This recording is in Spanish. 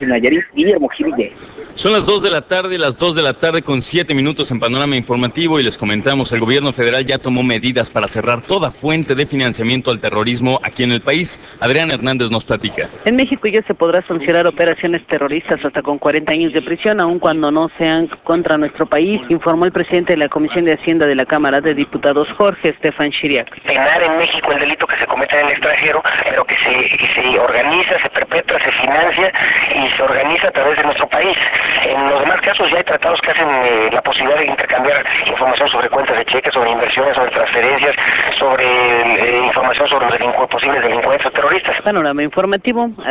Nayarit, Guillermo Giville. Son las 2 de la tarde, las 2 de la tarde con 7 minutos en Panorama Informativo y les comentamos, el gobierno federal ya tomó medidas para cerrar toda fuente de financiamiento al terrorismo aquí en el país. Adrián Hernández nos platica. En México ya se podrá sancionar operaciones terroristas hasta con 40 años de prisión, aun cuando no sean contra nuestro país, informó el presidente de la Comisión de Hacienda de la Cámara de Diputados, Jorge Estefan Chiriac. Penar en México el delito que se cometa en el extranjero, pero que se organiza, se perpetra, se financia y se organiza a través de nuestro país. En los demás casos ya hay tratados que hacen la posibilidad de intercambiar información sobre cuentas de cheques, sobre inversiones, sobre transferencias, sobre información sobre los posibles delincuentes o terroristas. Panorama Informativo.